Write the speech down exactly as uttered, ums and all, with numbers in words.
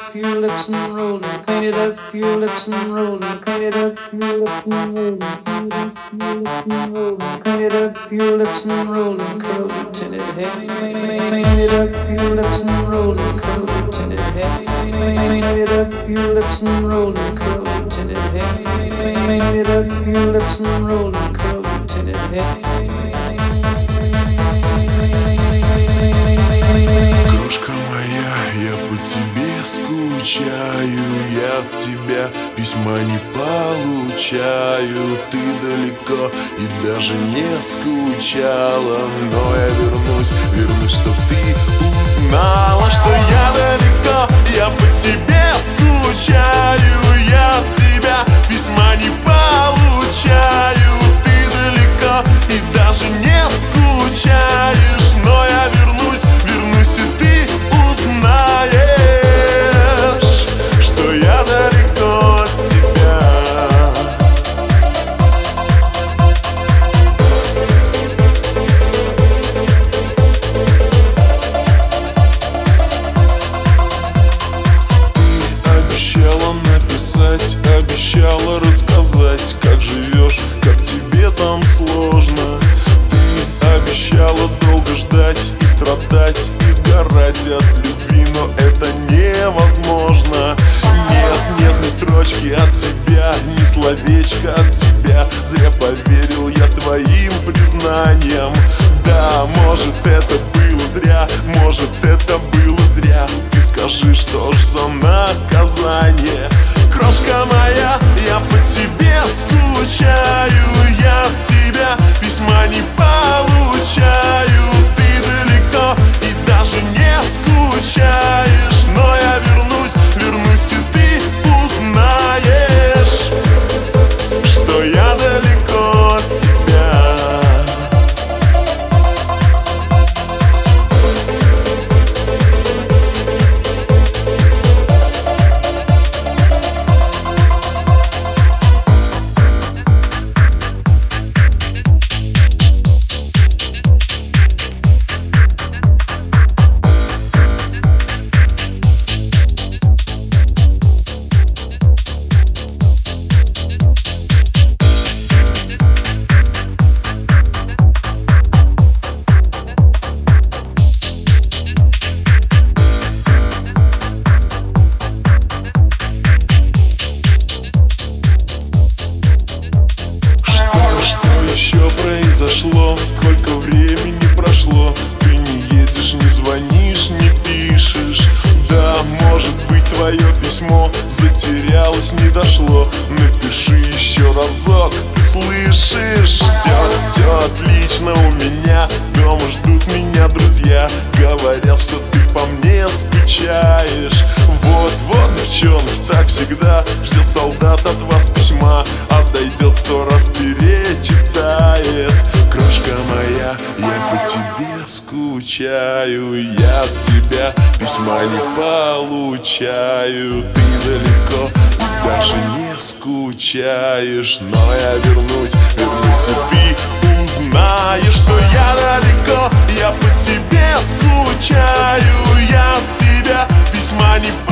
your lips and roll and clean it up, your lips and roll and clean it up, your lips and roll and clean it up, your lips and roll and curl your tinted hair. Clean it up, your lips and roll and curl your tinted hair. Clean it up, your lips and roll and curl your tinted hair. Clean it up, your lips and roll and curl your tinted hair. Крошка моя, я по тебе скучаю, я от тебя письма не получаю. Ты далеко и даже не скучала, но я вернусь, вернусь, чтоб ты узнала, что я далеко, я по тебе скучаю, я от тебя письма не получаю. Ты далеко и даже не скучаешь, но я вернусь, вернусь, и ты узнаешь, что я далеко от тебя. Ты обещала написать, обещала рассказать, как живешь, как тебе там сложно. Ты обещала долго ждать и страдать, и сгорать от любви, но это невозможно. Нет, нет ни строчки от тебя, ни словечка от тебя. Зря поверил я твоим признаниям. Да, может, это было зря, может, это было зря. Ты скажи, что ж за наказание? Крошка моя, я по тебе скучаю, я от тебя письма не получаю. Ты далеко и даже не скучаешь, но я вернусь, вернусь, и ты узнаешь, что я далеко от тебя. Произошло, сколько времени прошло, ты не едешь, не звонишь, не пишешь. Да, может быть, твое письмо затерялось, не дошло. Напиши еще разок, ты слышишь? Все, все отлично у меня, дома ждут меня друзья. Говорят, что ты по мне скучаешь. Вот, вот, девчонки, так всегда ждет солдат от вас письма, отойдет сто раз перечитает. Крошка моя, я по тебе скучаю, я от тебя письма не получаю. Ты далеко и даже не скучаешь, но я вернусь, вернусь, и ты узнаешь, что я далеко, я по тебе скучаю, я от тебя письма не получаю.